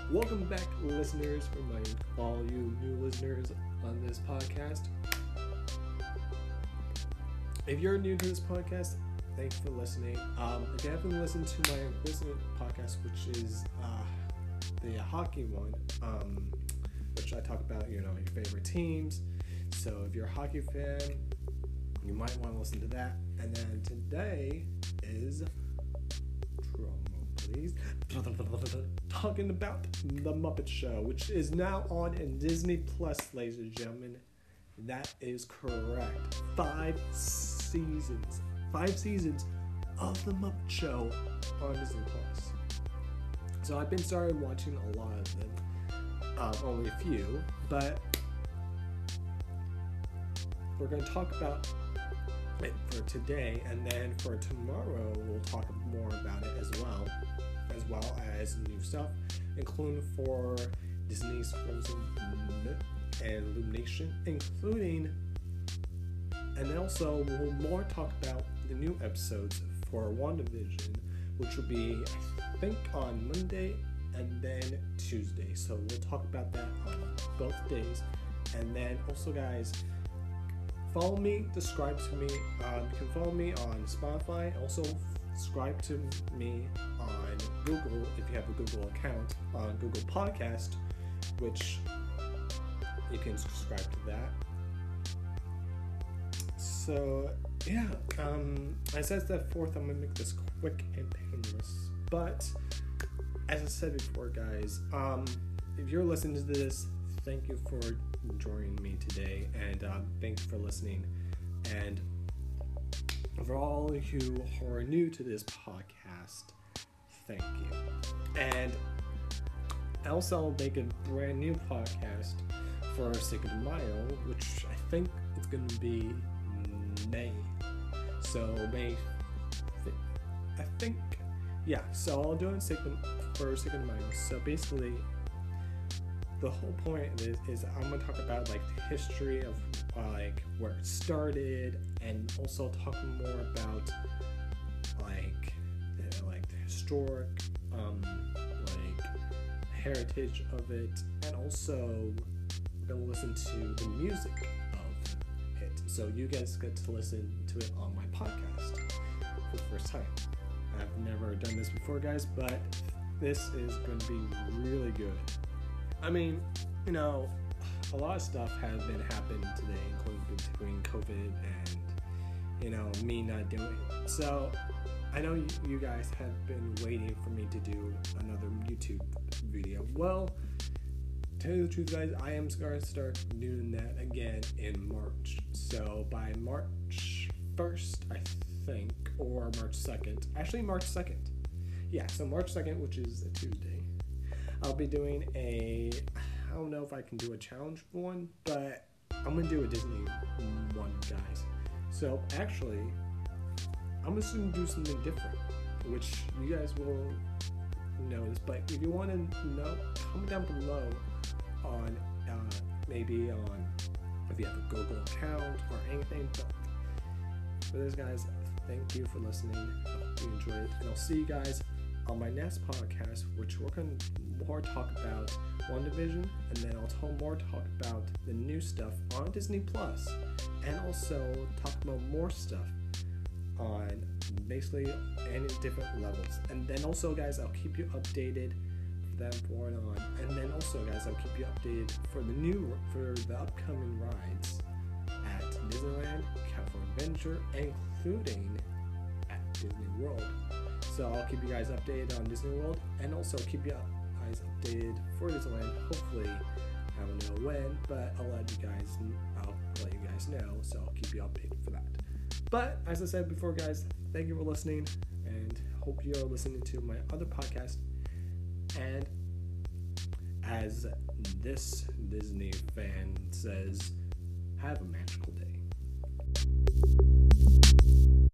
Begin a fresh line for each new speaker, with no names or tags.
Welcome back, listeners, for all you new listeners on this podcast. If you're new to this podcast, thanks for listening. If you haven't listened to my recent podcast, which is the hockey one, which I talk about, your favorite teams. So if you're a hockey fan, you might want to listen to that. And then today is, drum roll please, talking about The Muppet Show, which is now on in Disney Plus, ladies and gentlemen. That is correct. 5 seasons of The Muppet Show on Disney Plus. So I've been started watching a lot of them, only a few, but we're going to talk about it for today, and then for tomorrow we'll talk more about it as well as new stuff, including for Disney's Frozen and Illumination, and then also we'll more talk about the new episodes for WandaVision, which will be, I think, on Monday and then Tuesday. So we'll talk about that on both days. And then also, guys, follow me, subscribe to me. You can follow me on Spotify. Also, subscribe to me on Google if you have a Google account, on Google Podcast, which you can subscribe to that. So, yeah, as I said forth, I'm going to make this quick and painless. But, as I said before, guys, if you're listening to this, thank you for joining me today, and thanks for listening. And for all of you who are new to this podcast, thank you. And also, I'll make a brand new podcast for Cinco de Mayo, which I think it's going to be May. So May, I think, yeah. So I'll do it for Cinco de Mayo. So basically, the whole point of it is I'm gonna talk about like the history of where it started, and also talk more about the historic heritage of it, and also we're gonna listen to the music of it. So you guys get to listen to it on my podcast for the first time. I've never done this before, guys, but this is going to be really good. I mean, a lot of stuff has been happening today, including between COVID and, me not doing it. So I know you guys have been waiting for me to do another YouTube video. Well, to tell you the truth, guys, I am going to start doing that again in March. So by March 1st, I think, or March 2nd. Actually, March 2nd. Yeah, so March 2nd, which is a Tuesday, I'll be doing I don't know if I can do a challenge one, but I'm going to do a Disney one, guys. So actually, I'm just going to do something different, which you guys will notice. But if you want to know, comment down below on maybe on if you have a Google account or anything. But for this, guys, thank you for listening. I hope you enjoyed it, and I'll see you guys on my next podcast, which we're going to more talk about WandaVision, and then I'll talk about the new stuff on Disney Plus, and also talk about more stuff on basically any different levels. And then also, guys, I'll keep you updated for that going on. And then also, guys, I'll keep you updated for the upcoming rides at Disneyland, California Adventure, including at Disney World. So I'll keep you guys updated on Disney World, and also keep you guys updated for Disneyland. Hopefully, I don't know when, but I'll let you guys know. So I'll keep you updated for that. But as I said before, guys, thank you for listening, and hope you're listening to my other podcast. And as this Disney fan says, have a magical day.